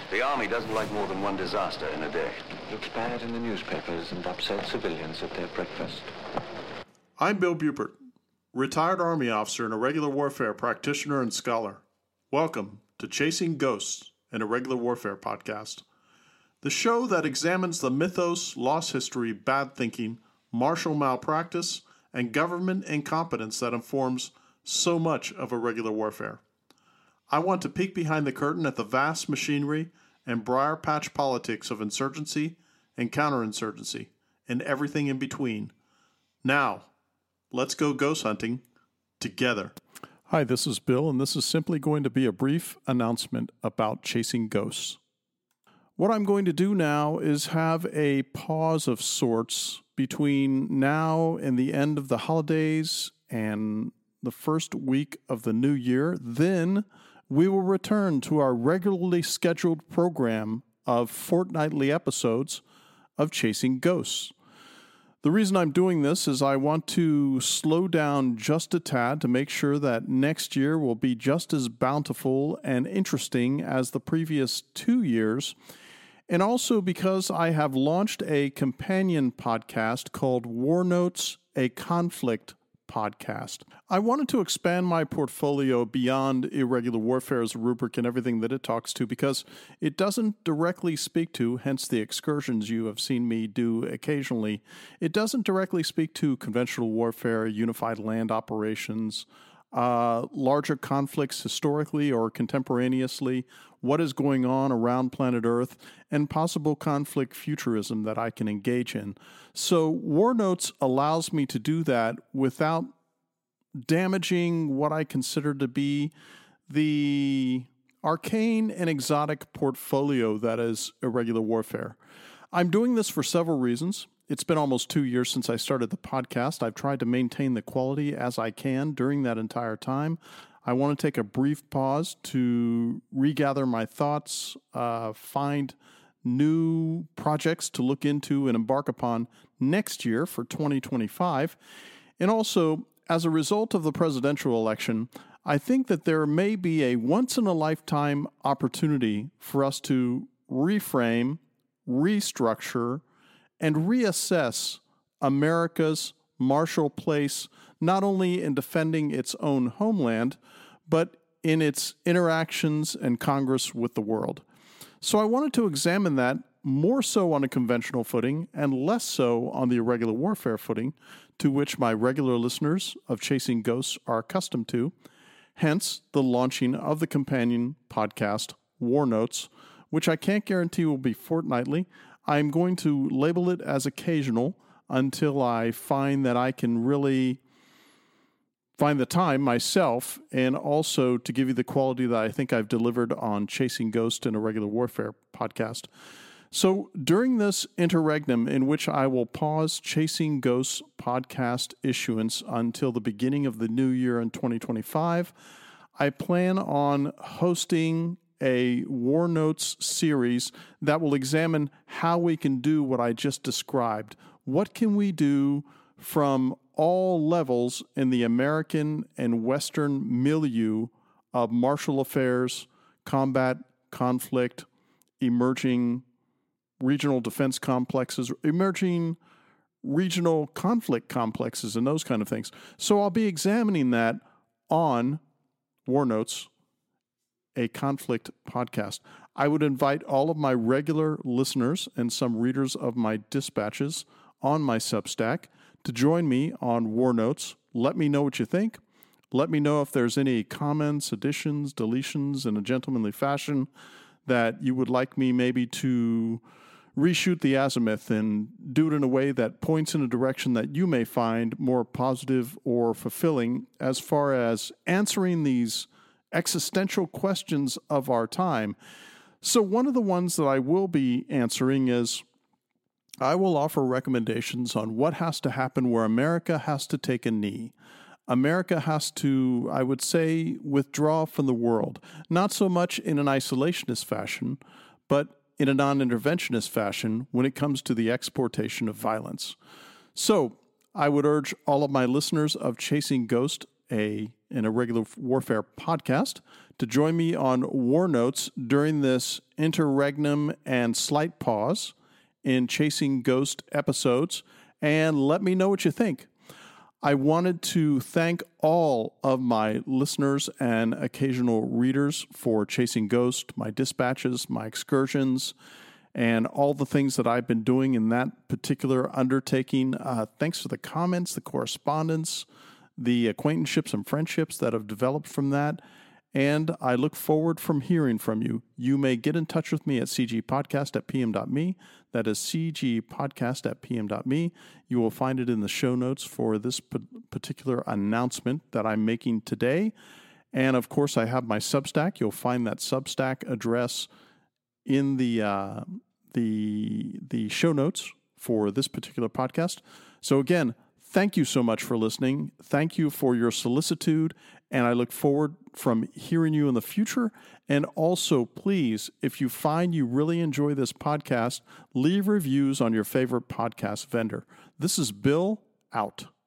The Army doesn't like more than one disaster in a day. Looks bad in the newspapers and upsets civilians at their breakfast. I'm Bill Bupert, retired Army officer and irregular warfare practitioner and scholar. Welcome to Chasing Ghosts, an Irregular Warfare podcast, the show that examines the mythos, lost history, bad thinking, martial malpractice, and government incompetence that informs so much of irregular warfare. I want to peek behind the curtain at the vast machinery and briar patch politics of insurgency and counterinsurgency, and everything in between. Now, let's go ghost hunting together. Hi, this is Bill, and this is simply going to be a brief announcement about chasing ghosts. What I'm going to do now is have a pause of sorts between now and the end of the holidays and the first week of the new year. Then we will return to our regularly scheduled program of fortnightly episodes of Chasing Ghosts. The reason I'm doing this is I want to slow down just a tad to make sure that next year will be just as bountiful and interesting as the previous 2 years, and also because I have launched a companion podcast called War Notes, a Conflict podcast. I wanted to expand my portfolio beyond irregular warfare as a rubric and everything that it talks to, because it doesn't directly speak to, hence the excursions you have seen me do occasionally, it doesn't directly speak to conventional warfare, unified land operations, larger conflicts historically or contemporaneously, what is going on around planet Earth, and possible conflict futurism that I can engage in. So War Notes allows me to do that without damaging what I consider to be the arcane and exotic portfolio that is irregular warfare. I'm doing this for several reasons. It's been almost 2 years since I started the podcast. I've tried to maintain the quality as I can during that entire time. I want to take a brief pause to regather my thoughts, find new projects to look into and embark upon next year for 2025. And also, as a result of the presidential election, I think that there may be a once-in-a-lifetime opportunity for us to reframe, restructure, and reassess America's martial place, not only in defending its own homeland, but in its interactions and Congress with the world. So I wanted to examine that more so on a conventional footing and less so on the irregular warfare footing to which my regular listeners of Chasing Ghosts are accustomed to, hence the launching of the companion podcast, War Notes, which I can't guarantee will be fortnightly. I'm going to label it as occasional until I find that I can really find the time myself, and also to give you the quality that I think I've delivered on Chasing Ghosts and Irregular Warfare podcast. So during this interregnum in which I will pause Chasing Ghosts podcast issuance until the beginning of the new year in 2025, I plan on hosting a War Notes series that will examine how we can do what I just described. What can we do from all levels in the American and Western milieu of martial affairs, combat, conflict, emerging regional defense complexes, emerging regional conflict complexes, and those kind of things. So I'll be examining that on War Notes, a Conflict podcast. I would invite all of my regular listeners and some readers of my dispatches on my Substack to join me on War Notes. Let me know what you think. Let me know if there's any comments, additions, deletions in a gentlemanly fashion that you would like me maybe to reshoot the azimuth and do it in a way that points in a direction that you may find more positive or fulfilling as far as answering these existential questions of our time. So one of the ones that I will be answering is I will offer recommendations on what has to happen where America has to take a knee. America has to, I would say, withdraw from the world, not so much in an isolationist fashion, but in a non-interventionist fashion when it comes to the exportation of violence. So I would urge all of my listeners of Chasing Ghost, a an Irregular Warfare podcast, to join me on War Notes during this interregnum and slight pause in Chasing Ghost episodes, and let me know what you think. I wanted to thank all of my listeners and occasional readers for Chasing Ghost, my dispatches, my excursions, and all the things that I've been doing in that particular undertaking. Thanks for the comments, the correspondence, the acquaintanceships and friendships that have developed from that. And I look forward from hearing from you. You may get in touch with me at cgpodcast@pm.me. That is cgpodcast@pm.me. You will find it in the show notes for this particular announcement that I'm making today. And of course, I have my Substack. You'll find that Substack address in the show notes for this particular podcast. So again, thank you so much for listening. Thank you for your solicitude, and I look forward from hearing you in the future. And also, please, if you find you really enjoy this podcast, leave reviews on your favorite podcast vendor. This is Bill, out.